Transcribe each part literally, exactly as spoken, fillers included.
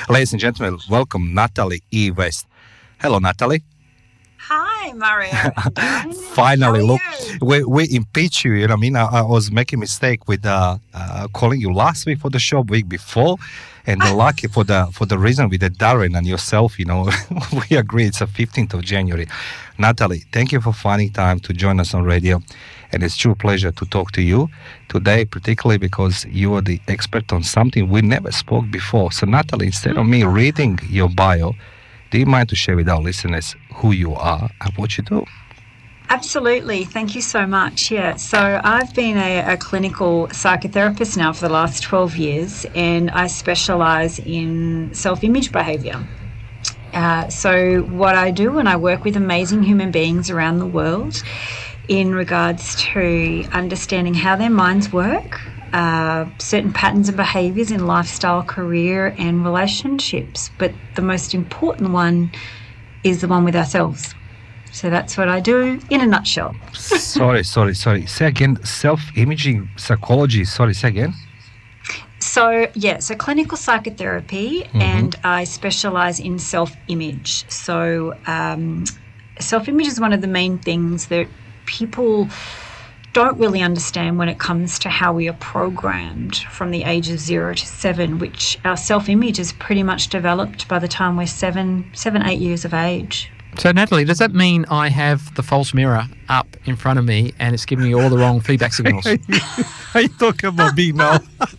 Ladies and gentlemen, welcome Natalie E. West. Hello, Natalie. Hi, Mario. Finally, How are look, you? we, we impeach you, you know what I mean? I, I was making a mistake with uh, uh, calling you last week for the show, week before, and the lucky for the for the reason with the Darren and yourself, you know, we agree it's the fifteenth of January. Natalie, thank you for finding time to join us on radio, and it's true pleasure to talk to you today, particularly because you are the expert on something we never spoke before. So, Natalie, instead of me reading your bio, do you mind to share with our listeners who you are and what you do? Absolutely. Thank you so much. Yeah. So I've been a, a clinical psychotherapist now for the last twelve years, and I specialise in self-image behaviour. Uh, so what I do when I work with amazing human beings around the world in regards to understanding how their minds work, uh, certain patterns and behaviours in lifestyle, career and relationships. But the most important one is the one with ourselves. So that's what I do in a nutshell. sorry, sorry, sorry. Say again, self-imaging psychology. Sorry, say again. So, yeah, so clinical psychotherapy, Mm-hmm. and I specialise in self-image. So um, self-image is one of the main things that people don't really understand when it comes to how we are programmed from the age of zero to seven, which our self-image is pretty much developed by the time we're seven, seven, eight years of age. So, Natalie, does that mean I have the false mirror up in front of me and it's giving me all the wrong feedback signals? Are you talking about me now?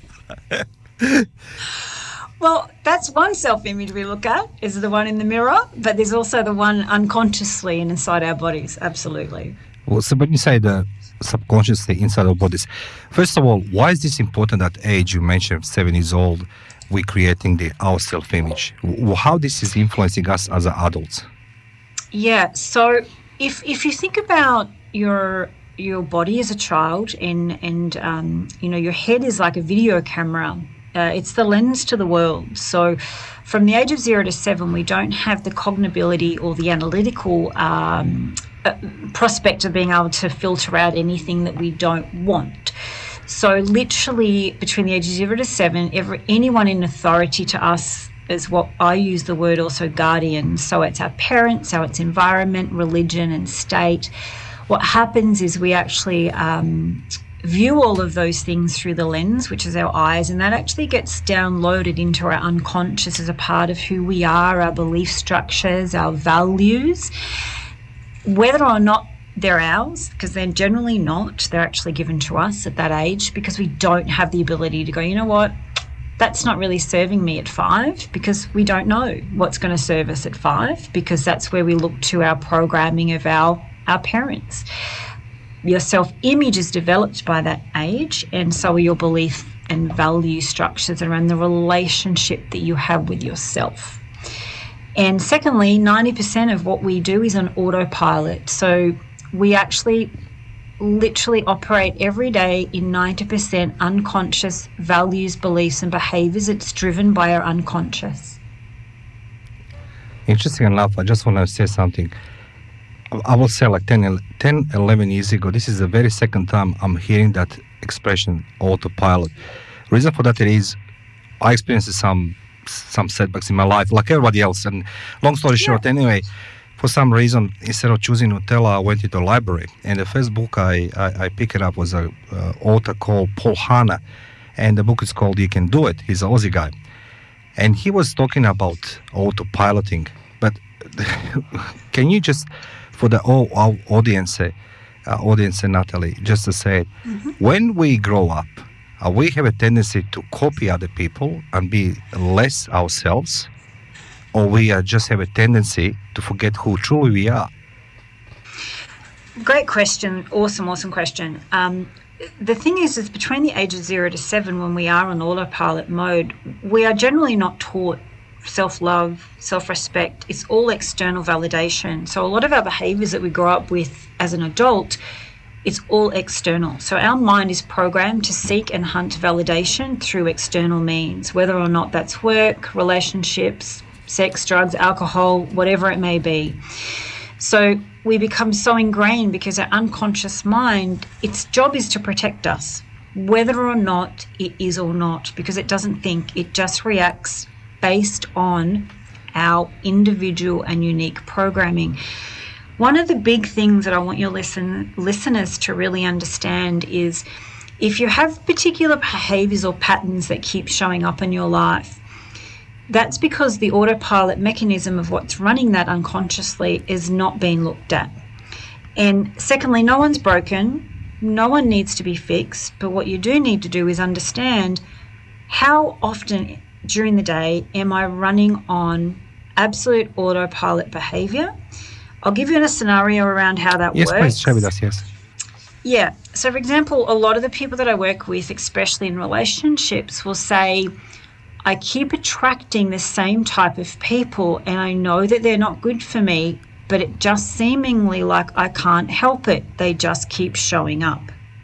Well, that's one self-image we look at, is the one in the mirror, but there's also the one unconsciously and inside our bodies, absolutely. Well, so when you say the subconsciously inside our bodies, first of all, why is this important at age? You mentioned seven years old, we're creating the our self-image. W- How this is influencing us as adults? Yeah, so if if you think about your your body as a child, and and um, you know, your head is like a video camera. Uh, it's the lens to the world. So from the age of zero to seven, we don't have the cognability or the analytical um, uh, prospect of being able to filter out anything that we don't want. So literally between the ages of zero to seven, every, anyone in authority to us is what I use the word also guardian. So it's our parents, our it's environment, religion and state. What happens is we actually um, view all of those things through the lens, which is our eyes, and that actually gets downloaded into our unconscious as a part of who we are, our belief structures, our values. Whether or not they're ours, because they're generally not, they're actually given to us at that age, because we don't have the ability to go, you know what, that's not really serving me at five, because we don't know what's going to serve us at five, because that's where we look to our programming of our, our parents. Your self-image is developed by that age, and so are your belief and value structures around the relationship that you have with yourself. And secondly, ninety percent of what we do is on autopilot. So we actually literally operate every day in ninety percent unconscious values, beliefs and behaviours. It's driven by our unconscious. Interesting enough, I just want to say something. I will say like ten, ten, eleven years ago, this is the very second time I'm hearing that expression, autopilot. Reason for that is I experienced some some setbacks in my life, like everybody else. And long story Yeah. short, anyway, for some reason, instead of choosing Nutella, I went into the library. And the first book I, I, I picked up was a uh, author called Paul Hanna. And the book is called You Can Do It. He's an Aussie guy. And he was talking about autopiloting. But can you just, for the all, our audience, uh, audience, Natalie, just to say it, Mm-hmm. when we grow up, uh, we have a tendency to copy other people and be less ourselves, or we uh, just have a tendency to forget who truly we are. Great question. Awesome, awesome question. Um, the thing is, is between the ages of zero to seven, when we are on autopilot mode, we are generally not taught self-love, self-respect. It's all external validation. So a lot of our behaviours that we grow up with as an adult, it's all external. So our mind is programmed to seek and hunt validation through external means, whether or not that's work, relationships, sex, drugs, alcohol, whatever it may be. So we become so ingrained because our unconscious mind, its job is to protect us, whether or not it is or not, because it doesn't think, it just reacts based on our individual and unique programming. One of the big things that I want your listen, listeners to really understand is if you have particular behaviours or patterns that keep showing up in your life, that's because the autopilot mechanism of what's running that unconsciously is not being looked at. And secondly, no one's broken, no one needs to be fixed, but what you do need to do is understand how often during the day am I running on absolute autopilot behaviour. I'll give you a scenario around how that yes, works. Yes, please share with us, yes. Yeah. So, for example, a lot of the people that I work with, especially in relationships, will say, I keep attracting the same type of people and I know that they're not good for me, but it just seemingly like I can't help it. They just keep showing up.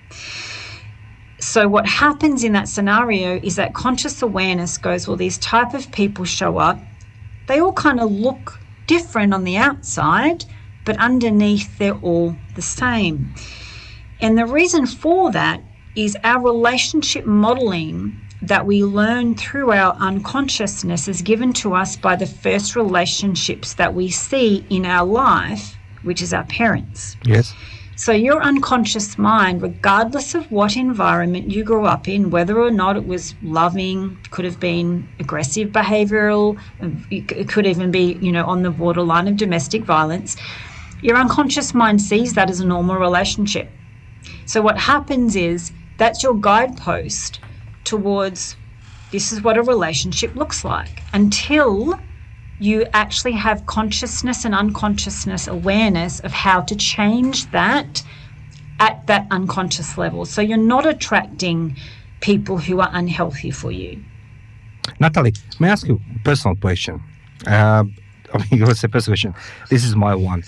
So what happens in that scenario is that conscious awareness goes, well, these type of people show up. They all kind of look different on the outside, but underneath they're all the same. And the reason for that is our relationship modeling that we learn through our unconsciousness is given to us by the first relationships that we see in our life, which is our parents. Yes. So your unconscious mind, regardless of what environment you grew up in, whether or not it was loving, could have been aggressive behavioural, it could even be, you know, on the borderline of domestic violence, your unconscious mind sees that as a normal relationship. So what happens is that's your guidepost towards this is what a relationship looks like until you actually have consciousness and unconsciousness awareness of how to change that at that unconscious level. So you're not attracting people who are unhealthy for you. Natalie, may I ask you a personal question? Uh, I mean, you say personal question. This is my one.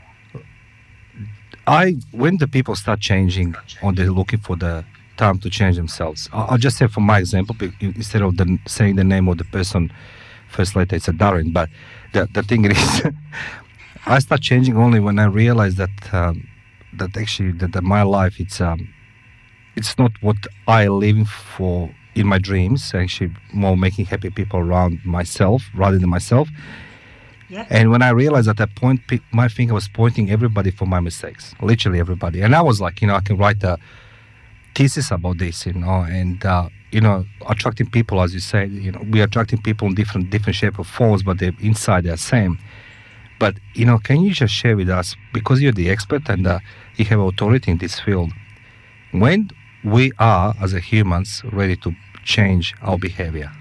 I when the people start changing or they're looking for the time to change themselves, I'll just say for my example, instead of the, saying the name of the person, first letter it's a Darren, but the, the thing is, I start changing only when I realize that um, that actually that, that my life it's um, it's not what I living for in my dreams. Actually, more making happy people around myself rather than myself. Yeah. And when I realized at that point, my finger was pointing everybody for my mistakes, literally everybody. And I was like, you know, I can write a thesis about this, you know, and uh, you know, attracting people, as you say, you know, we are attracting people in different different shape or forms, but they inside they're same. But you know, can you just share with us, because you're the expert and uh, you have authority in this field, when we are as a humans ready to change our behavior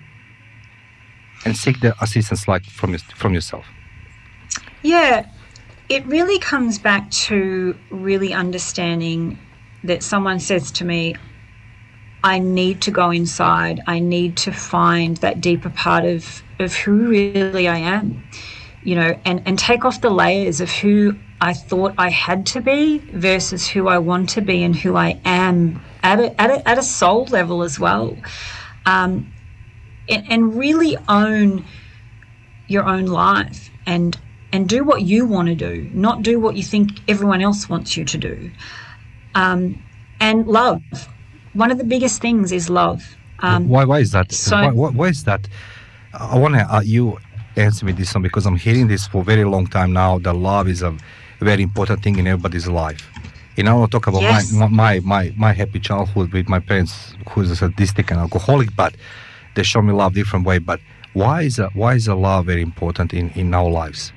and seek the assistance like from your, from yourself? Yeah, it really comes back to really understanding that someone says to me, I need to go inside. I need to find that deeper part of, of who really I am, you know, and, and take off the layers of who I thought I had to be versus who I want to be and who I am at a, at a, at a soul level as well. Um, and, and really own your own life and and do what you want to do, not do what you think everyone else wants you to do. Um, and love. One of the biggest things is love. Um, why? Why is that? So, why, why, why is that? I want to uh, you answer me this one, because I'm hearing this for a very long time now. That love is a very important thing in everybody's life. You know, I talk about yes. my, my my my happy childhood with my parents, who's a sadistic and alcoholic, but they show me love different way. But why is a, why is a love very important in, in our lives?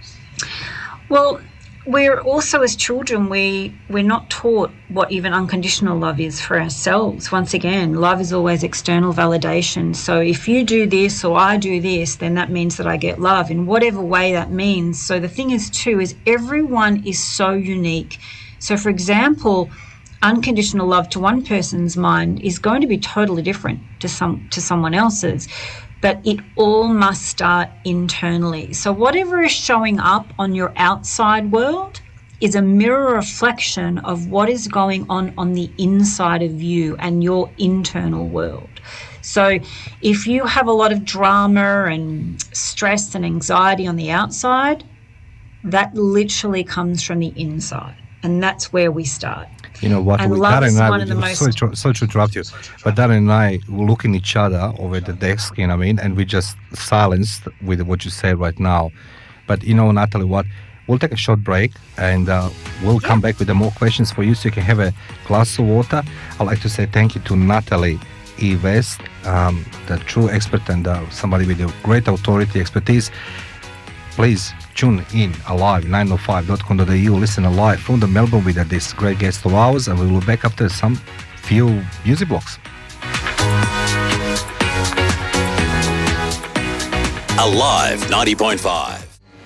Well, we're also, as children, we, we're not taught what even unconditional love is for ourselves. Once again, love is always external validation. So if you do this or I do this, then that means that I get love in whatever way that means. So the thing is, too, is everyone is so unique. So, for example, unconditional love to one person's mind is going to be totally different to some to someone else's. But it all must start internally. So whatever is showing up on your outside world is a mirror reflection of what is going on on the inside of you and your internal world. So if you have a lot of drama and stress and anxiety on the outside, that literally comes from the inside. And that's where we start. You know what? And we, love Darren is and I, one of the we- most- sorry, to, sorry to interrupt you, but Darren and I were looking at each other over the desk, you know what I mean, and we just silenced with what you said right now. But you know, Natalie, what? We'll take a short break and uh, we'll come back with the more questions for you so you can have a glass of water. I'd like to say thank you to Natalie E. West, um, the true expert and uh, somebody with a great authority, expertise. Please tune in alive, nine oh five dot com dot a u. Listen alive from the Melbourne with this great guest of ours, and we will be back after some few music blocks. Alive ninety point five.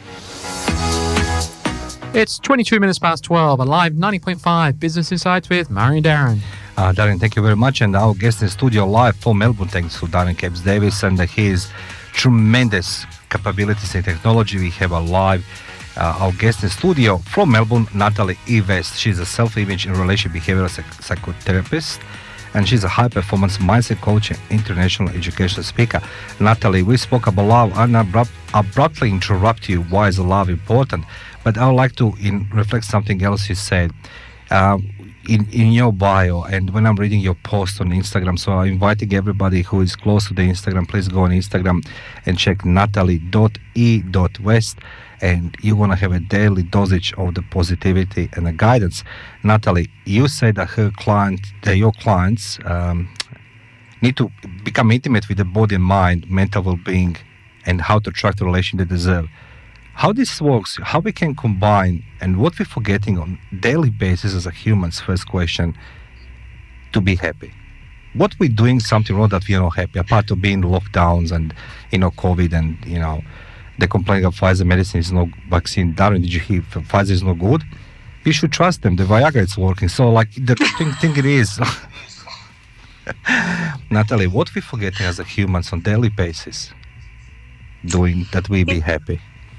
It's twenty-two minutes past twelve, Alive ninety point five, Business Insights with Murray and Darren. Uh, Darren, thank you very much. And our guest in studio live from Melbourne, thanks to Darren Capes Davis and his tremendous capabilities in technology. We have a live uh, our guest in studio from Melbourne, Natalie E. West. She's a self-image and relationship behavioral psych- psychotherapist, and she's a high-performance mindset coach and international educational speaker. Natalie, we spoke about love and abrupt, abruptly interrupt you. Why is love important? But I would like to in, reflect something else you said. Um, in, in your bio, and when I'm reading your post on Instagram, so I'm inviting everybody who is close to the Instagram, please go on Instagram and check natalie dot e dot west, and you're going to have a daily dosage of the positivity and the guidance. Natalie, you said that her client, that your clients um, need to become intimate with the body and mind, mental well-being, and how to attract the relation they deserve. How this works, how we can combine, and what we're forgetting on daily basis as a humans, first question, to be happy. What we're doing something wrong that we are not happy, apart of being lockdowns and, you know, COVID and, you know, the complaint of Pfizer medicine is no vaccine. Darren, did you hear Pfizer is no good? You should trust them. The Viagra is working. So, like, the thing, thing it is. Natalie, what we're forgetting as a humans on daily basis, doing that we be happy?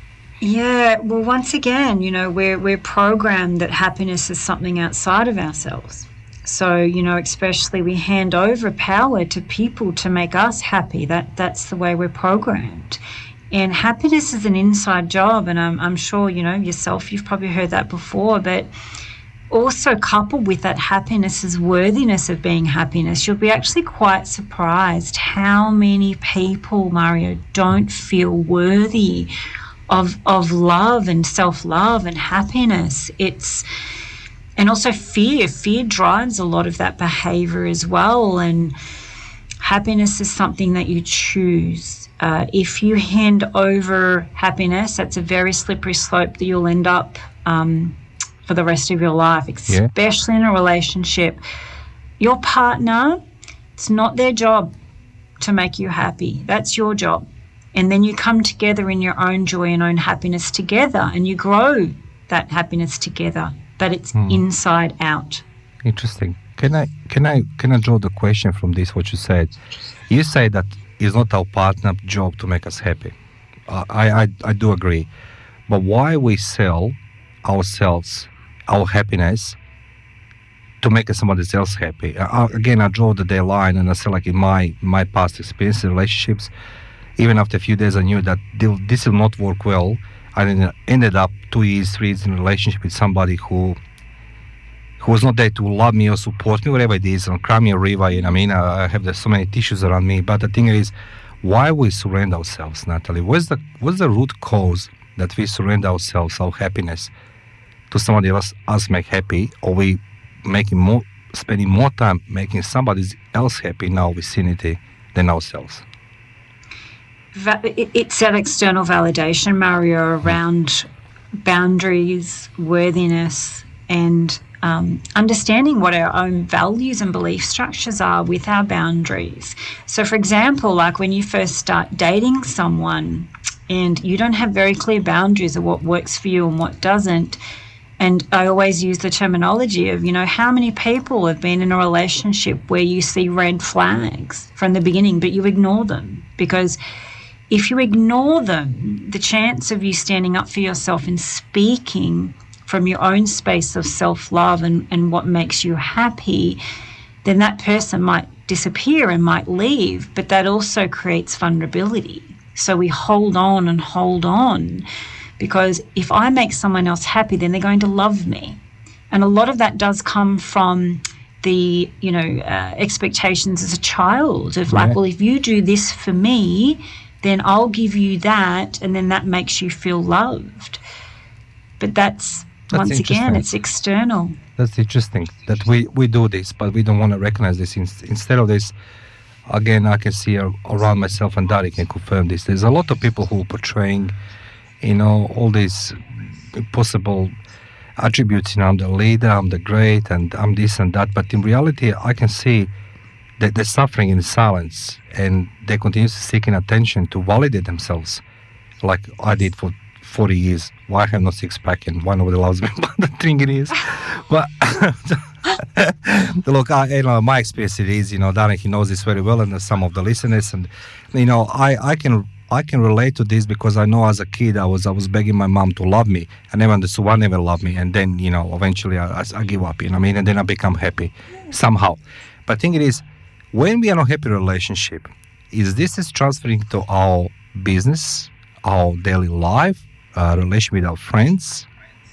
Yeah, well, once again, you know, we're we're programmed that happiness is something outside of ourselves. So, you know, especially we hand over power to people to make us happy. That that's the way we're programmed. And happiness is an inside job, and I'm I'm sure, you know, yourself, you've probably heard that before, but also coupled with that happiness is worthiness of being happiness. You'll be actually quite surprised how many people, Mario, don't feel worthy of of love and self-love and happiness. It's and also fear. Fear drives a lot of that behavior as well. And happiness is something that you choose. Uh, if you hand over happiness, that's a very slippery slope that you'll end up um, for the rest of your life, especially yeah. in a relationship. Your partner, it's not their job to make you happy. That's your job. And then you come together in your own joy and own happiness together, and you grow that happiness together, but it's hmm. inside out. Interesting. Can I can I can I draw the question from this? What you said, you say that it's not our partner job to make us happy. Uh, I, I I do agree, but why we sell ourselves, our happiness, to make somebody else happy? Uh, again, I draw the day line, and I say, like in my my past experience in relationships. Even after a few days, I knew that this will not work well. I ended up two years, three years in a relationship with somebody who who was not there to love me or support me, whatever it is, and cry me a river. You know, I mean, I have so many tissues around me. But the thing is, why we surrender ourselves, Natalie? What's the what's the root cause that we surrender ourselves, our happiness, to somebody else, us make happy, or we making more, spending more time making somebody else happy in our vicinity than ourselves? It's that external validation, Mario, around boundaries, worthiness, and um, understanding what our own values and belief structures are with our boundaries. So, for example, like when you first start dating someone and you don't have very clear boundaries of what works for you and what doesn't, and I always use the terminology of, you know, how many people have been in a relationship where you see red flags from the beginning, but you ignore them because if you ignore them, the chance of you standing up for yourself and speaking from your own space of self-love and, and what makes you happy, then that person might disappear and might leave, but that also creates vulnerability. So we hold on and hold on because if I make someone else happy, then they're going to love me. And a lot of that does come from the, you know, uh, expectations as a child of like, Yeah. well, if you do this for me, then I'll give you that, and then that makes you feel loved. But that's, That's once again, interesting. it's external. That's interesting that we, we do this, but we don't want to recognize this. In, instead of this, again, I can see ar- around myself, and Dari can confirm this. There's a lot of people who are portraying, you know, all these possible attributes. You know, I'm the leader, I'm the great, and I'm this and that. But in reality, I can see that they're suffering in silence, and they continue seeking attention to validate themselves, like I did for forty years. Why I have no six pack and why nobody loves me? But the thing it is, but look, I, you know, my experience it is, you know, Darren, he knows this very well, and some of the listeners, and you know, I, I can I can relate to this because I know as a kid I was I was begging my mom to love me. I never understood why never loved me, and then you know, eventually I, I, I give up. You know what I mean? And then I become happy somehow. But the thing it is, when we are in a happy relationship, is this is transferring to our business, our daily life, uh, relation with our friends,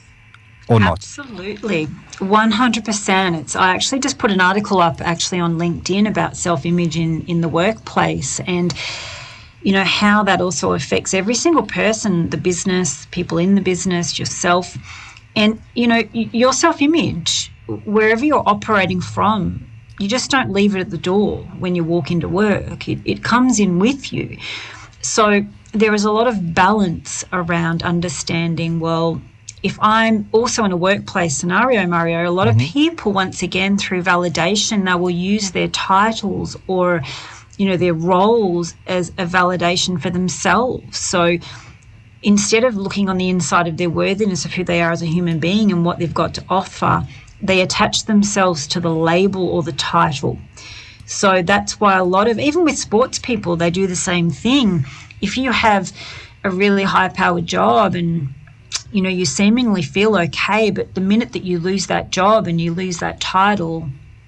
or not? Absolutely. one hundred percent. It's, I actually just put an article up actually on LinkedIn about self-image in, in the workplace, and, you know, how that also affects every single person, the business, people in the business, yourself. And, you know, y- your self-image, wherever you're operating from, you just don't leave it at the door when you walk into work. It, it comes in with you. So there is a lot of balance around understanding, well, if I'm also in a workplace scenario, Mario, a lot Mm-hmm. of people, once again, through validation, they will use their titles or, you know, their roles as a validation for themselves. So instead of looking on the inside of their worthiness of who they are as a human being and what they've got to offer, they attach themselves to the label or the title. So that's why a lot of, even with sports people, they do the same thing. If you have a really high-powered job and, you know, you seemingly feel okay, but the minute that you lose that job and you lose that title,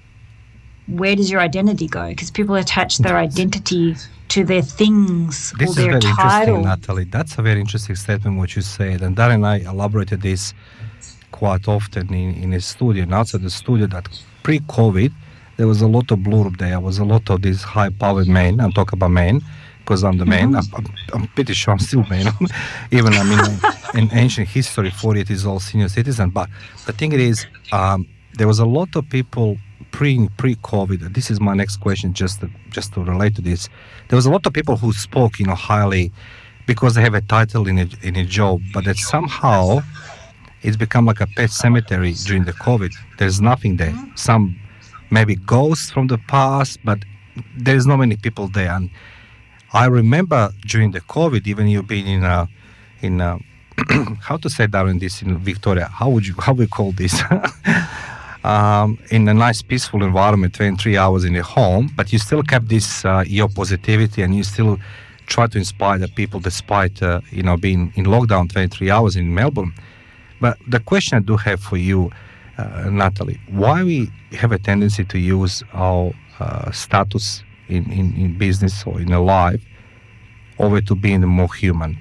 where does your identity go? Because people attach their identity to their things This or is their very title. interesting, Natalie. That's a very interesting statement what you said, and Darren and I elaborated this quite often in, in his studio and outside the studio, that pre-COVID there was a lot of blurb there, was a lot of these high-powered men. I'm talking about men because I'm the man. Mm-hmm. I'm, I'm, I'm pretty sure I'm still man. Even I mean, in ancient history, forty it is all senior citizen. But the thing is, um, there was a lot of people pre pre-COVID. This is my next question, just to, just to relate to this. There was a lot of people who spoke, you know, highly because they have a title in a in a job, but that somehow it's become like a pet cemetery during the COVID. There's nothing there. Some maybe ghosts from the past, but there's not many people there. And I remember during the COVID, even you being in a, in a, how to say that in this in Victoria, how would you, how we call this? um, in a nice peaceful environment, twenty-three hours in a home, but you still kept this, uh, your positivity, and you still try to inspire the people despite, uh, you know, being in lockdown twenty-three hours in Melbourne. But the question I do have for you, uh, Natalie, why we have a tendency to use our uh, status in, in, in business or in a life over to being more human?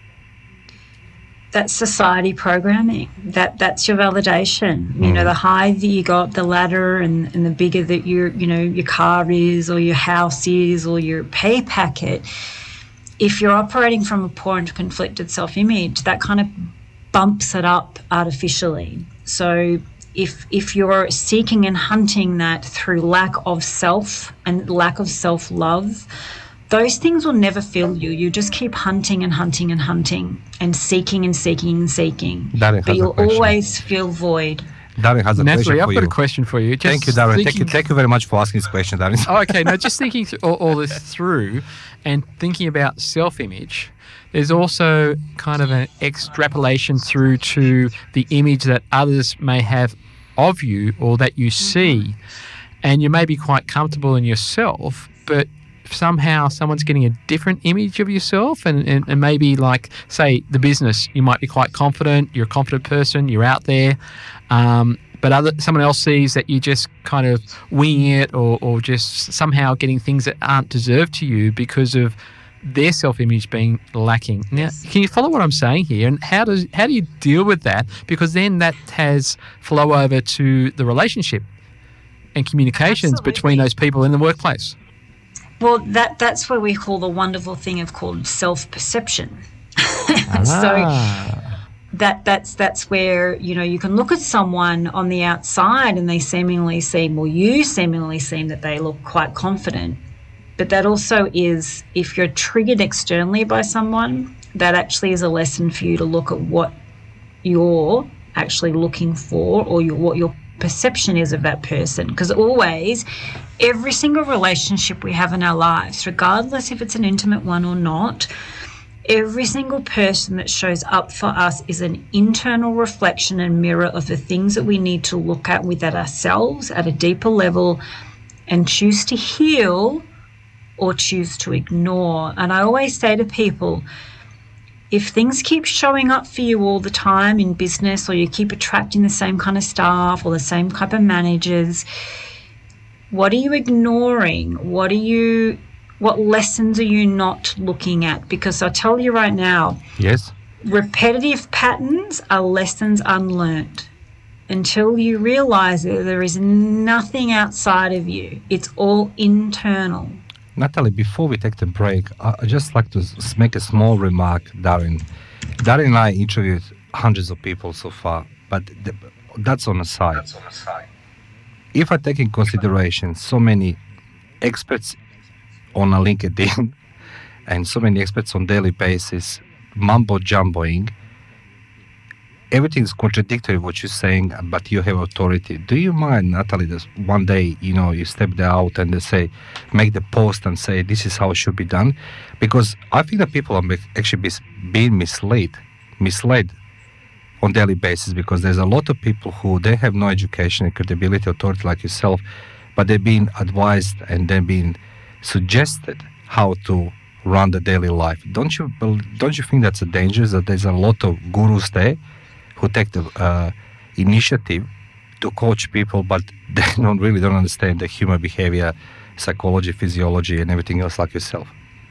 That's society programming. That that's your validation. You know, the higher that you go up the ladder, and, and the bigger that your you know your car is, or your house is, or your pay packet. If you're operating from a poor and conflicted self-image, that kind of bumps it up artificially. So if if you're seeking and hunting that through lack of self and lack of self-love, those things will never fill you. You just keep hunting and hunting and hunting and seeking and seeking and seeking. Darren has But a you'll question. always feel void. Darren has a Natalie, question I've for got you. a question for you. Just Thank you, Darren. Thank you, thinking- thank you very much for asking this question, Darren. Oh, okay, no, just thinking through all, all this through and thinking about self-image, there's also kind of an extrapolation through to the image that others may have of you or that you see. And you may be quite comfortable in yourself, but somehow someone's getting a different image of yourself, and, and, and maybe like, say, the business, you might be quite confident, you're a confident person, you're out there, um, but other someone else sees that you just kind of winging it or, or just somehow getting things that aren't deserved to you because of their self-image being lacking. Now, can you follow what I'm saying here? And how does how do you deal with that? Because then that has flow over to the relationship and communications Absolutely. between those people in the workplace. Well, that that's where we call the wonderful thing of called self-perception. Ah. So that that's that's where, you know, you can look at someone on the outside and they seemingly seem, well, you seemingly seem that they look quite confident. But that also is, if you're triggered externally by someone, that actually is a lesson for you to look at what you're actually looking for, or your, what your perception is of that person. Because always, every single relationship we have in our lives, regardless if it's an intimate one or not, every single person that shows up for us is an internal reflection and mirror of the things that we need to look at within ourselves at a deeper level and choose to heal or choose to ignore. And I always say to people, if things keep showing up for you all the time in business, or you keep attracting the same kind of staff or the same type of managers, what are you ignoring? What are you, what lessons are you not looking at? Because I'll tell you right now, Yes. repetitive patterns are lessons unlearned. Until you realize that there is nothing outside of you, it's all internal. Natalie, before we take the break, I- I'd just like to s- make a small remark, Darren. Darren and I interviewed hundreds of people so far, but th- that's on the side. If I take in consideration so many experts on a LinkedIn and so many experts on daily basis, mumbo-jumboing, everything's contradictory what you're saying, but you have authority. Do you mind, Natalie, that one day, you know, you step there out and they say, make the post and say, this is how it should be done? Because I think that people are mi- actually bis- being misled, misled on daily basis, because there's a lot of people who, they have no education and credibility, authority like yourself, but they're being advised and they're being suggested how to run the daily life. Don't you, bel- don't you think that's a danger, that there's a lot of gurus there who take the uh, initiative to coach people, but they don't really don't understand the human behavior, psychology, physiology, and everything else like yourself?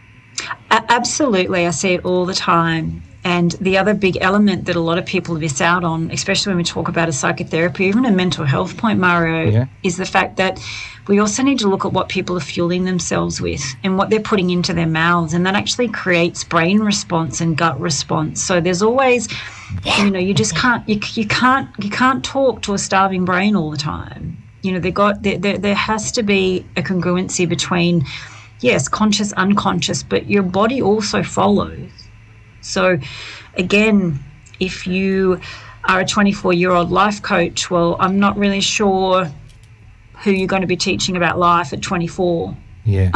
A- absolutely. I see it all the time. And the other big element that a lot of people miss out on, especially when we talk about a psychotherapy, even a mental health point, Mario, Yeah. is the fact that we also need to look at what people are fueling themselves with and what they're putting into their mouths. And that actually creates brain response and gut response. So there's always, you know, you just can't, you, you can't, you can't talk to a starving brain all the time. You know, they got, there, there, there has to be a congruency between, yes, conscious, unconscious, but your body also follows. So again, if you are a twenty-four-year-old life coach, well, I'm not really sure who you're going to be teaching about life at twenty-four. Yeah.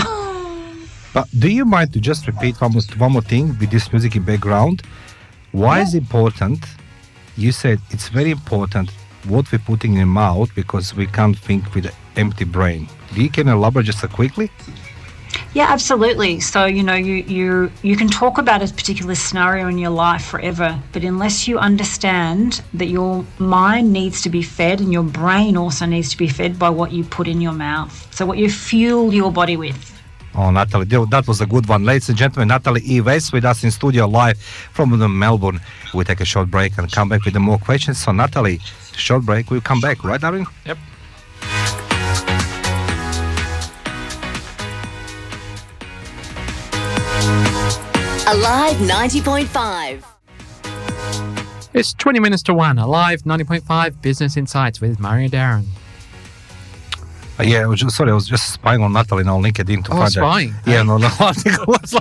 But do you mind to just repeat one more, one more thing with this music in background? Why Yeah. is it important? You said it's very important what we're putting in the mouth, because we can't think with an empty brain. Do you can elaborate just quickly? Yeah, absolutely. So, you know, you, you, you can talk about a particular scenario in your life forever, but unless you understand that your mind needs to be fed and your brain also needs to be fed by what you put in your mouth, so what you fuel your body with. Oh, Natalie, th- that was a good one. Ladies and gentlemen, Natalie E. West with us in studio live from the Melbourne. We'll take a short break and come back with the more questions. So, Natalie, short break, we'll come back, right, Darren? Yep. Alive ninety point five. It's twenty minutes to one. Alive ninety point five Business Insights with Mario Darren. Uh, yeah, I was just, sorry, I was just spying on Natalie on LinkedIn to Oh, find spying? That. Yeah, no, no. I think it was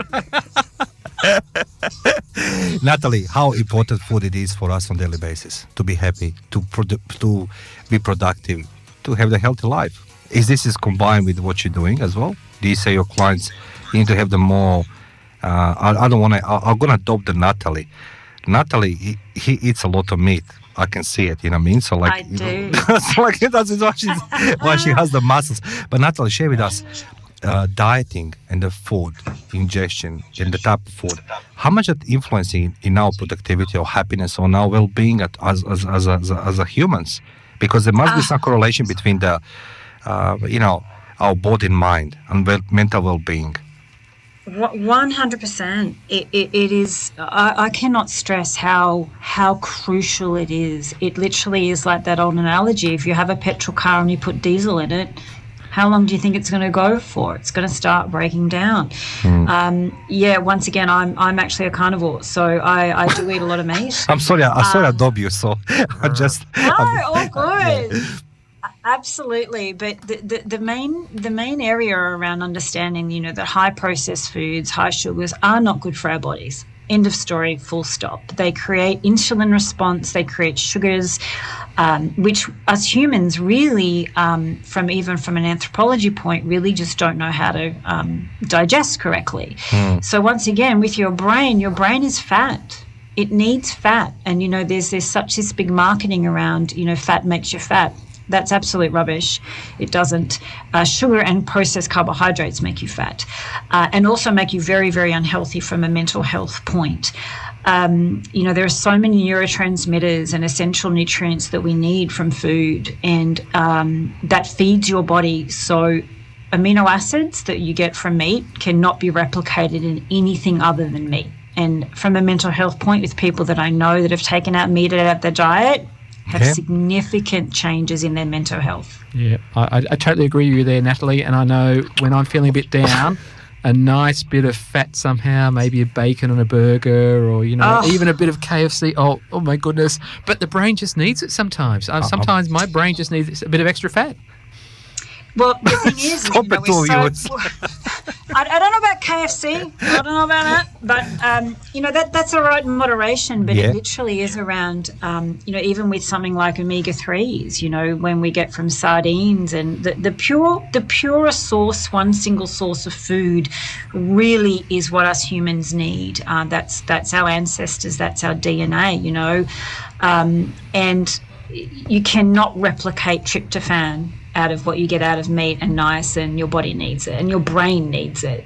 like- Natalie, how important food it is for us on a daily basis to be happy, to produ- to be productive, to have the healthy life. Is this is combined with what you're doing as well? Do you say your clients you need to have the more? Uh, I, I don't want to. I'm gonna adopt the Natalie. Natalie, he, he eats a lot of meat. I can see it. You know what I mean? So like, I you know, do. so like that's why she's why she has the muscles. But Natalie, share with us uh, dieting and the food ingestion and the type of food. How much it influencing in our productivity or happiness or our well-being at, as as as as, as a humans? Because there must be some correlation between the, uh, you know, our body and mind and well, mental well-being. one hundred percent. It, it, it is, I, I cannot stress how how crucial it is. It literally is like that old analogy. If you have a petrol car and you put diesel in it, how long do you think it's going to go for? It's going to start breaking down. Mm. Um, yeah, once again, I'm I'm actually a carnivore, so I, I do eat a lot of meat. I'm sorry, I, I sorry um, I dob you, so I just... No, all good. Yeah. Absolutely, but the, the, the main the main area around understanding, you know, that high processed foods, high sugars are not good for our bodies. End of story, full stop. They create insulin response, they create sugars, um, which us humans really, um, from even from an anthropology point, really just don't know how to um, digest correctly. Mm. So once again, with your brain, your brain is fat. It needs fat. And, you know, there's there's such this big marketing around, you know, fat makes you fat. That's absolute rubbish. It doesn't. Uh, sugar and processed carbohydrates make you fat, uh, and also make you very, very unhealthy from a mental health point. Um, you know, there are so many neurotransmitters and essential nutrients that we need from food, and um, that feeds your body. So amino acids that you get from meat cannot be replicated in anything other than meat. And from a mental health point, with people that I know that have taken out meat out of their diet, have yeah. significant changes in their mental health. Yeah, I, I totally agree with you there, Natalie. And I know when I'm feeling a bit down, a nice bit of fat somehow, maybe a bacon on a burger, or, you know, oh. even a bit of K F C. Oh, oh my goodness. But the brain just needs it sometimes. Uh, sometimes my brain just needs a bit of extra fat. Well, the thing is, you know, we're so, I, I don't know about K F C. I don't know about that, but um, you know that that's all right in moderation. But yeah. it literally is around, um, you know, even with something like omega threes. You know, when we get from sardines and the, the pure, the purest source, one single source of food, really is what us humans need. Uh, that's that's our ancestors. That's our D N A. You know, um, and you cannot replicate tryptophan out of what you get out of meat and niacin. Your body needs it and your brain needs it.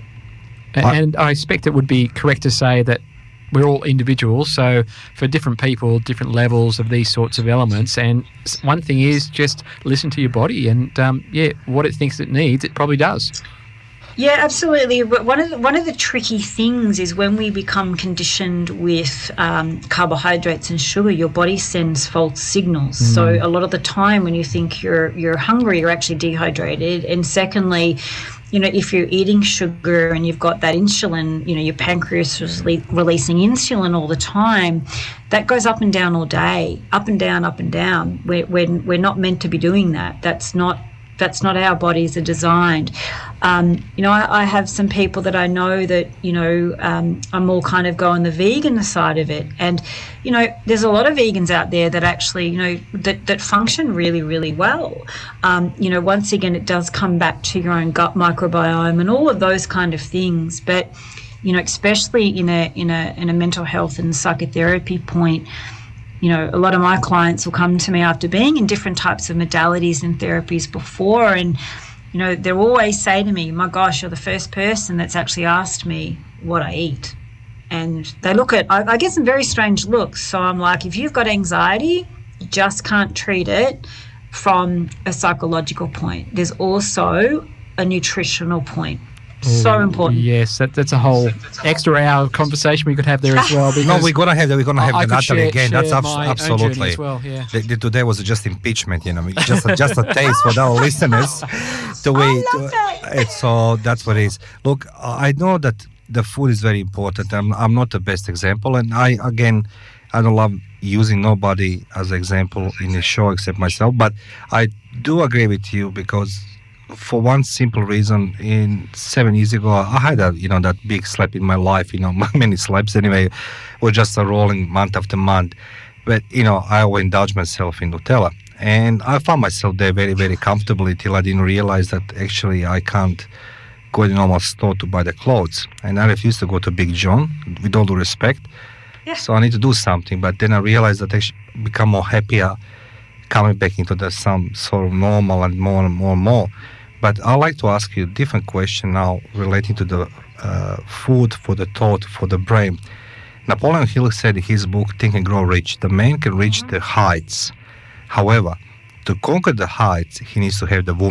And I expect it would be correct to say that we're all individuals, so for different people, different levels of these sorts of elements. And one thing is just listen to your body, and um, yeah, what it thinks it needs, it probably does. Yeah, absolutely. But one of the, one of the tricky things is when we become conditioned with um, carbohydrates and sugar, your body sends false signals. Mm. So a lot of the time when you think you're you're hungry, you're actually dehydrated. And secondly, you know, if you're eating sugar and you've got that insulin, you know, your pancreas is rele- releasing insulin all the time, that goes up and down all day, up and down, up and down. We're we're, we're not meant to be doing that. That's not That's not how our bodies are designed. Um, you know, I, I have some people that I know that, you know, um, I'm all kind of going the vegan side of it. And, you know, there's a lot of vegans out there that actually, you know, that, that function really, really well. Um, you know, once again, it does come back to your own gut microbiome and all of those kind of things. But, you know, especially in a in a in a mental health and psychotherapy point, you know, a lot of my clients will come to me after being in different types of modalities and therapies before, and, you know, they'll always say to me, my gosh, you're the first person that's actually asked me what I eat. And they look at, I, I get some very strange looks. So I'm like, if you've got anxiety, you just can't treat it from a psychological point. There's also a nutritional point. So important. Yes, that, that's a whole extra hour of conversation we could have there as well. No, we're gonna have that. We're gonna have the Natalie share, again. Share that's abs- absolutely. As well, yeah. the, the, today was just impeachment, you know, just a, just a taste for our listeners. The way I love to, it. So that's what it is. Look, I know that the food is very important. I'm I'm not the best example, and I again, I don't love using nobody as an example in the show except myself. But I do agree with you because, for one simple reason, in seven years ago, I had a, you know, that big slap in my life, you know, many slaps anyway, were just a rolling month after month. But, you know, I always indulged myself in Nutella. And I found myself there very, very comfortably till I didn't realize that actually I can't go to the normal store to buy the clothes. And I refused to go to Big John, with all due respect. Yeah. So I need to do something. But then I realized that I should become more happier coming back into the some sort of normal and more and more and more. But I'd like to ask you a different question now relating to the uh, food for the thought, for the brain. Napoleon Hill said in his book, Think and Grow Rich, the man can reach the heights. However, to conquer the heights, he needs to have the woman.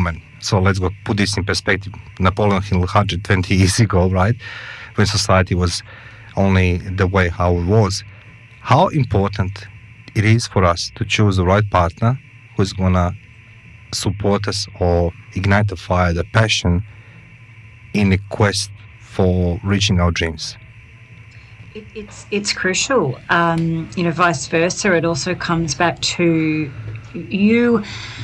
So let's go put this in perspective. Napoleon Hill one hundred twenty years ago, right? When society was only the way how it was. How important it is for us to choose the right partner who's gonna support us or ignite the fire, the passion in the quest for reaching our dreams. It, it's it's crucial. Um, you know, vice versa. It also comes back to you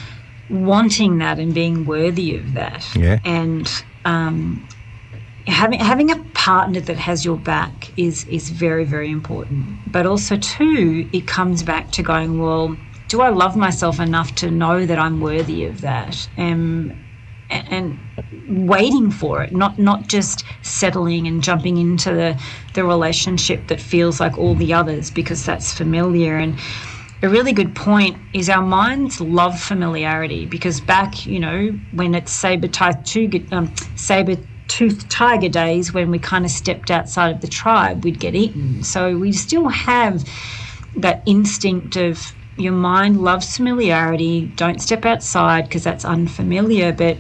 wanting that and being worthy of that. Yeah. And um, having having a partner that has your back is is very, very important. But also too, it comes back to going, well, do I love myself enough to know that I'm worthy of that? Um, and waiting for it, not not just settling and jumping into the, the relationship that feels like all the others because that's familiar. And a really good point is our minds love familiarity because back, you know, when it's saber-toothed um, saber-toothed tiger days, when we kind of stepped outside of the tribe, we'd get eaten. So we still have that instinct of your mind loves familiarity, don't step outside because that's unfamiliar, but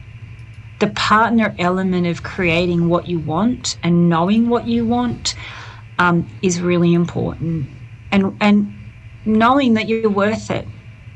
the partner element of creating what you want and knowing what you want um, is really important, and and knowing that you're worth it.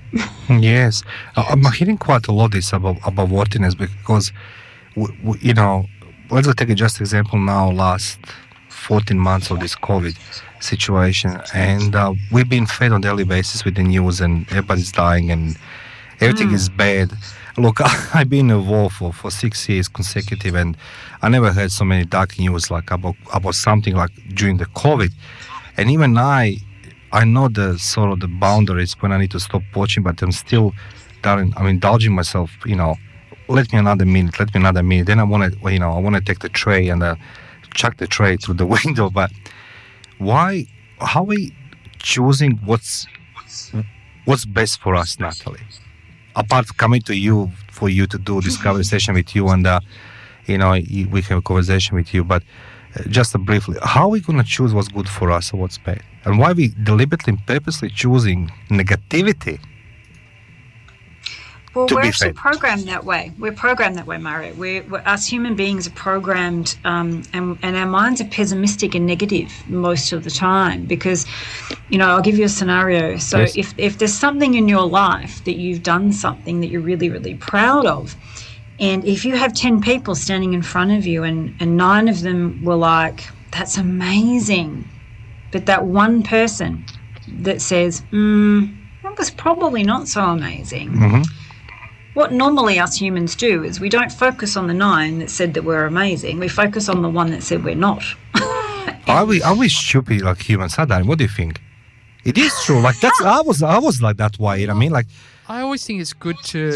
Yes, I'm hearing quite a lot this about about worthiness because, w- w- you know, let's take a just example now. Last fourteen months of this COVID situation, and uh, we've been fed on daily basis with the news, and everybody's dying, and everything mm. is bad. Look, I've been in a war for, for six years consecutive, and I never heard so many dark news like about about something like during the COVID. And even I, I know the sort of the boundaries when I need to stop watching, but I'm still, darling, I'm indulging myself. You know, let me another minute, let me another minute. Then I want to, you know, I want to take the tray and uh, chuck the tray through the window. But why? How are we choosing what's what's best for us, Natalie? Apart coming to you for you to do this conversation with you and uh, you know we have a conversation with you, but uh, just uh, briefly, how are we going to choose what's good for us or what's bad, and why are we deliberately and purposely choosing negativity? Well, to we're be actually fed? programmed that way. We're programmed that way, Mario. We're, we're us human beings are programmed, um, and and our minds are pessimistic and negative most of the time. Because, you know, I'll give you a scenario. So Yes. if if there's something in your life that you've done something that you're really really proud of, and if you have ten people standing in front of you, and and nine of them were like, "That's amazing," but that one person that says, mm, "That was probably not so amazing." Mm-hmm. What normally us humans do is we don't focus on the nine that said that we're amazing. We focus on the one that said we're not. Are we are we stupid like humans? Adam, what do you think? It is true. Like that's I was I was like that way. You know what I mean? Like I always think it's good to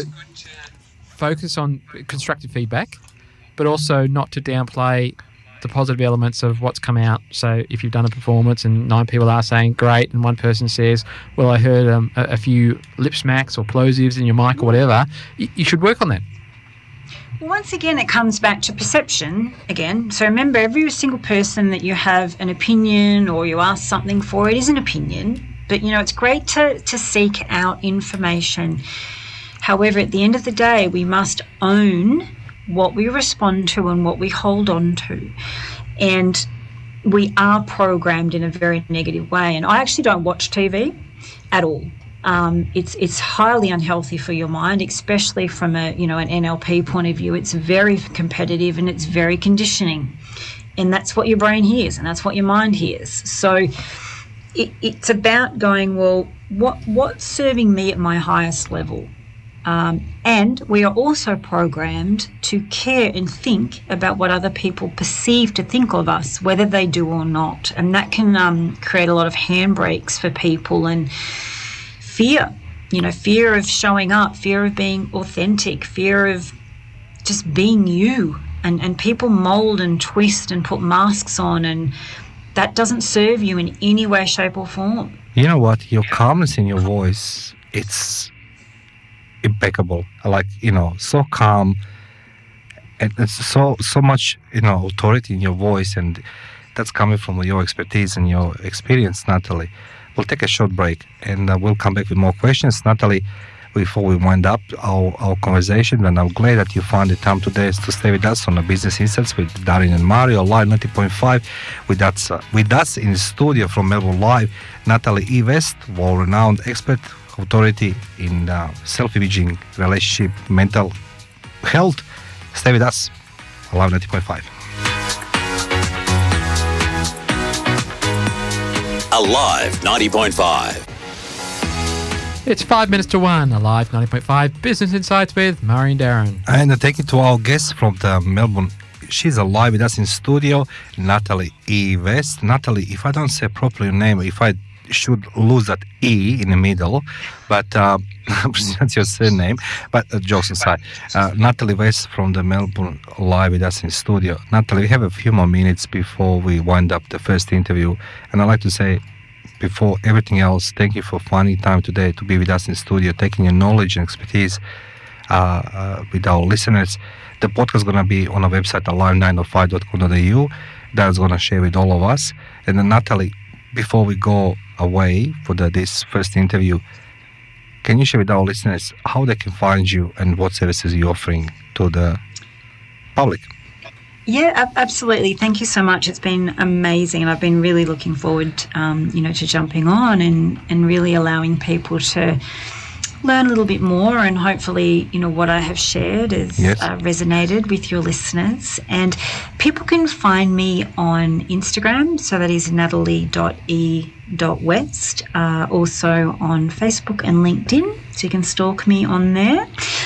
focus on constructive feedback, but also not to downplay the positive elements of what's come out. So if you've done a performance and nine people are saying great, and one person says, well, I heard um, a, a few lip smacks or plosives in your mic or whatever, you, you should work on that. Once again, it comes back to perception again. So remember, every single person that you have an opinion or you ask something for, it is an opinion. But, you know, it's great to, to seek out information. However, at the end of the day, we must own what we respond to and what we hold on to. And we are programmed in a very negative way. And I actually don't watch T V at all. Um, it's it's highly unhealthy for your mind, especially from a you know an N L P point of view. It's very competitive and it's very conditioning. And that's what your brain hears and that's what your mind hears. So it, it's about going, well, what what's serving me at my highest level? Um, and we are also programmed to care and think about what other people perceive to think of us, whether they do or not. And that can um, create a lot of handbrakes for people and fear, you know, fear of showing up, fear of being authentic, fear of just being you. And, and people mold and twist and put masks on, and that doesn't serve you in any way, shape or form. you know what? Your calmness in your voice, it's impeccable. Like, you know, so calm, and it's so so much, you know, authority in your voice, and that's coming from your expertise and your experience, Natalie. We'll take a short break, and uh, we'll come back with more questions. Natalie, before we wind up our, our conversation, and I'm glad that you found the time today to stay with us on the Business Insights with Darin and Mario, Live ninety point five. With us, uh, with us in the studio from Melbourne Live, Natalie E. West, world-renowned expert, authority in uh, self-imaging, relationship, mental health. Stay with us, Live ninety point five. Alive ninety point five. It's five minutes to one. Alive ninety point five Business Insights with Murray and Darren. And uh, take it to our guest from the Melbourne. She's alive with us in studio, Natalie E. West. Natalie, if I don't say properly your name, if I should lose that E in the middle, but uh, that's your surname. But uh, jokes aside, uh, Natalie West from the Melbourne Live with us in studio. Natalie, we have a few more minutes before we wind up the first interview, and I'd like to say, before everything else, thank you for finding time today to be with us in studio, taking your knowledge and expertise uh, uh, with our listeners. The podcast is going to be on our website, alive nine oh five dot com dot a u. That's going to share with all of us. And then, Natalie, before we go away for the, this first interview, can you share with our listeners how they can find you and what services you're offering to the public? Yeah, ab- absolutely. Thank you so much. It's been amazing, and I've been really looking forward, um, you know, to jumping on and, and really allowing people to learn a little bit more, and hopefully, you know, what I have shared has Yes. uh, resonated with your listeners. And people can find me on Instagram, so that is natalie dot e dot west. Uh, also on Facebook and LinkedIn, so you can stalk me on there.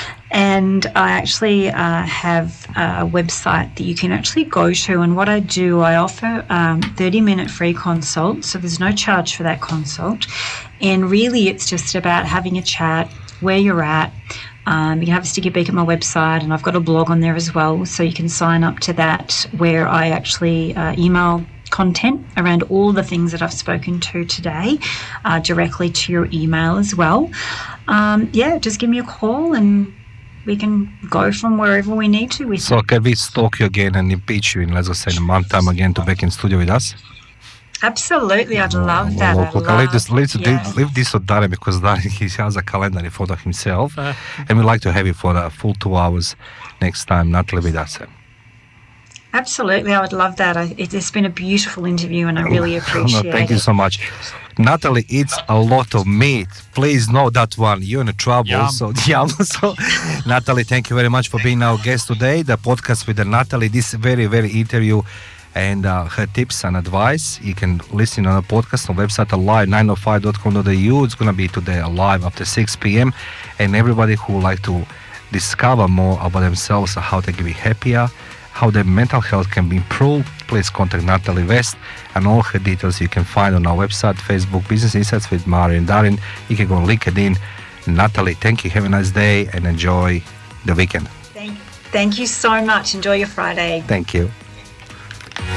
And I actually uh, have a website that you can actually go to. And what I do, I offer um, thirty-minute free consults. So there's no charge for that consult. And really, it's just about having a chat where you're at. Um, you can have a sticky beak at my website, and I've got a blog on there as well. So you can sign up to that, where I actually uh, email content around all the things that I've spoken to today uh, directly to your email as well. Um, yeah, just give me a call and we can go from wherever we need to with So it. can we stalk you again and impeach you in, let's just say, in a month time again to back in studio with us? Absolutely, I'd love that. Well, I'd look, leave this, love- leave, yeah. leave this to Darren, because Darren, he has a calendar in front of himself, Uh, and we'd like to have you for a full two hours next time, Natalie with us. Absolutely, I would love that. I, it, it's been a beautiful interview, and I really appreciate No, thank you it. so much. Natalie eats a lot of meat. Please know that one. You're in trouble. Yum. So, yum. So, Natalie, thank you very much for being our guest today. The podcast with the Natalie, this very, very interview and uh, her tips and advice. You can listen on the podcast on website alive nine oh five dot com dot a u. It's going to be today alive after six p.m. And everybody who would like to discover more about themselves, how they can be happier, how their mental health can be improved, please contact Natalie West, and all her details you can find on our website, Facebook, Business Insights with Mari and Darren. You can go on LinkedIn. Natalie, thank you. Have a nice day and enjoy the weekend. Thank, thank you so much. Enjoy your Friday. Thank you.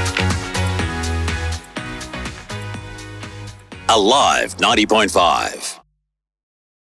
Alive ninety point five.